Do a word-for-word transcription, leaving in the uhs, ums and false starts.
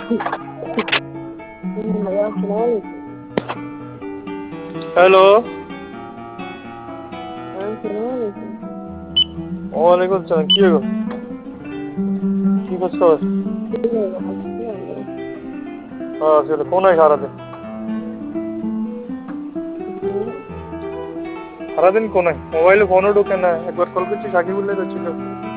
hello वालेकुम सलाम কি গো কি খোঁজ খবর হ্যাঁ সেটা কোনায় সারাদিন সারাদিন কোনায় মোবাইলে ফোনও ঢোকে না একবার কল করছি সাকিব বললে তো ছিল